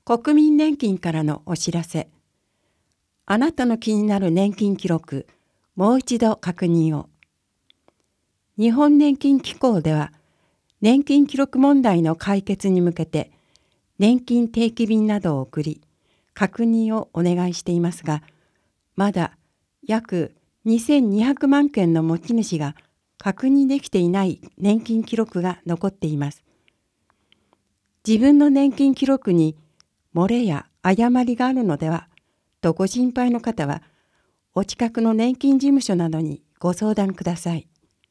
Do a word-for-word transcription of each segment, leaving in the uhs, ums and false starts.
国民年金からのお知らせ。あなたの気になる年金記録、もう一度確認を。日本年金機構では、年金記録問題の解決に向けて、年金定期便などを送り、確認をお願いしていますが、まだ約にせんにひゃくまんけんの持ち主が確認できていない年金記録が残っています。自分の年金記録に漏れや誤りがあるのではとご心配の方は、お近くの年金事務所などにご相談ください。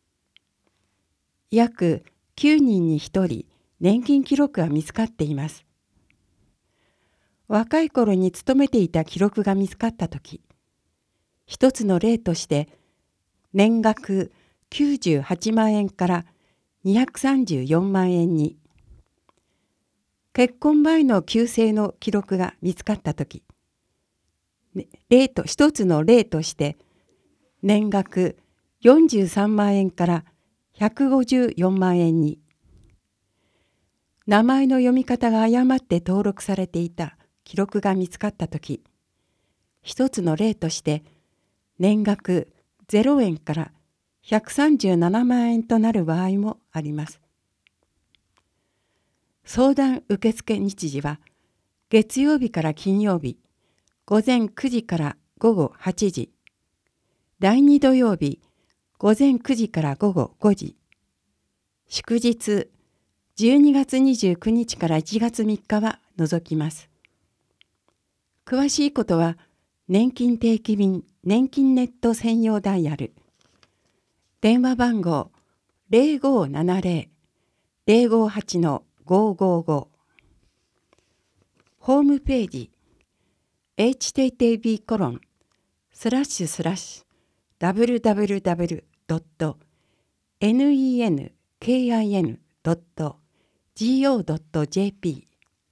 約きゅうにんにひとり年金記録が見つかっています。若い頃に勤めていた記録が見つかったとき、一つの例として年額きゅうじゅうはちまんえんからにひゃくさんじゅうよんまんえんに、結婚前の旧姓の記録が見つかったとき、例と一つの例として年額よんじゅうさんまんえんからひゃくごじゅうよんまんえんに、名前の読み方が誤って登録されていた記録が見つかったとき、一つの例として年額ゼロえんからひゃくさんじゅうななまんえんとなる場合もあります。相談受付日時は月曜日から金曜日、午前くじから午後はちじ、だいに土曜日、午前くじから午後ごじ、祝日じゅうにがつにじゅうくにちからいちがつみっかは除きます。詳しいことは年金定期便年金ネット専用ダイヤル、電話番号 ゼロごーななゼロ ゼロごはち ごーごーご、ホームページ エイチティーティーピーコロンスラッシュスラッシュダブリュダブリュダブリュドットネンキンドットゴードットジェーピ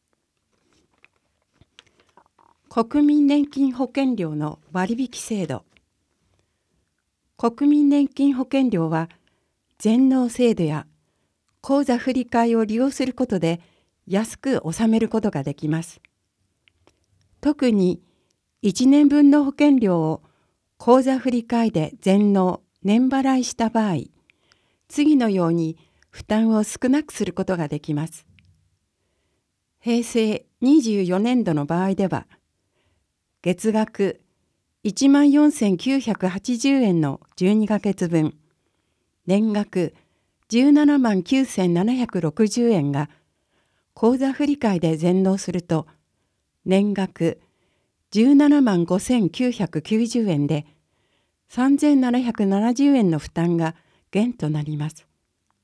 ー 国民年金保険料の割引制度。国民年金保険料は全納制度や口座振替を利用することで安く納めることができます。特にいちねんぶんの保険料を口座振替で全納年払いした場合、次のように負担を少なくすることができます。へいせいにじゅうよねんどの場合では、月額いちまんよんせんきゅうひゃくはちじゅうえんのじゅうにかげつぶん、年額じゅうななまんきゅうせんななひゃくろくじゅうえんが口座振替で全納すると、年額じゅうななまんごせんきゅうひゃくきゅうじゅうえんでさんぜんななひゃくななじゅうえんの負担が減となります。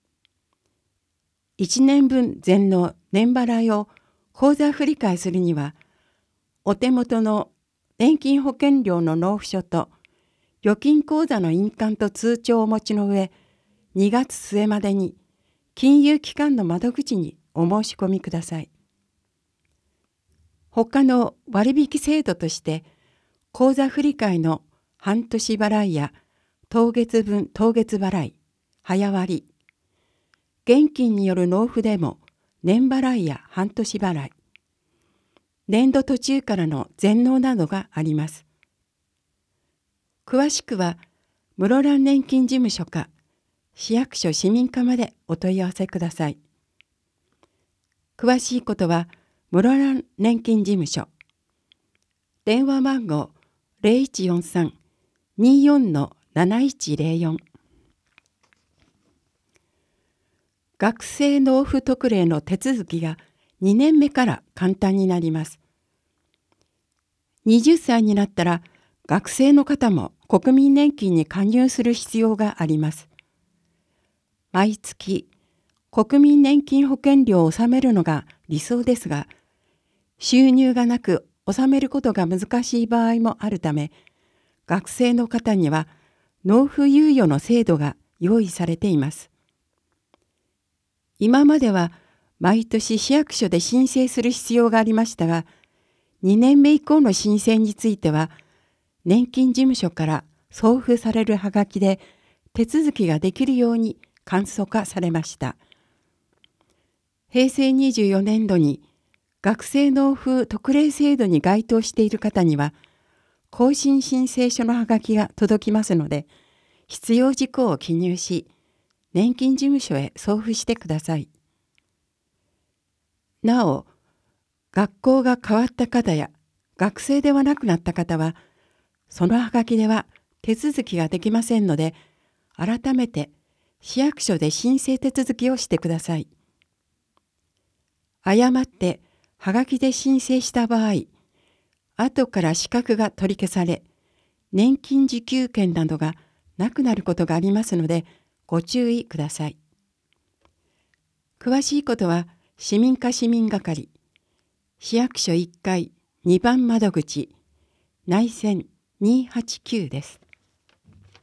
いちねんぶん全納年払いを口座振替するには、お手元の年金保険料の納付書と預金口座の印鑑と通帳をお持ちの上、にがつすえまでに金融機関の窓口にお申し込みください。他の割引制度として、口座振替の半年払いや当月分当月払い、早割、現金による納付でも年払いや半年払い、年度途中からの全納などがあります。詳しくは室蘭年金事務所か市役所市民課までお問い合わせください。詳しいことは室蘭年金事務所、電話番号 ゼロいちよんさん にーよん なないちゼロよん、学生納付特例の手続きがにねんめから簡単になります。はたちになったら学生の方も国民年金に加入する必要があります。毎月国民年金保険料を納めるのが理想ですが、収入がなく納めることが難しい場合もあるため、学生の方には納付猶予の制度が用意されています。今までは毎年市役所で申請する必要がありましたが、にねんめ以降の申請については、年金事務所から送付されるはがきで手続きができるように簡素化されました。へいせいにじゅうよねんどに学生納付特例制度に該当している方には、更新申請書のはがきが届きますので、必要事項を記入し、年金事務所へ送付してください。なお、学校が変わった方や学生ではなくなった方は、そのはがきでは手続きができませんので、改めて市役所で申請手続きをしてください。誤ってはがきで申請した場合、後から資格が取り消され、年金受給権などがなくなることがありますので、ご注意ください。詳しいことは、市民課市民係、市役所いっかいにばん窓口、内線にーはちきゅうです。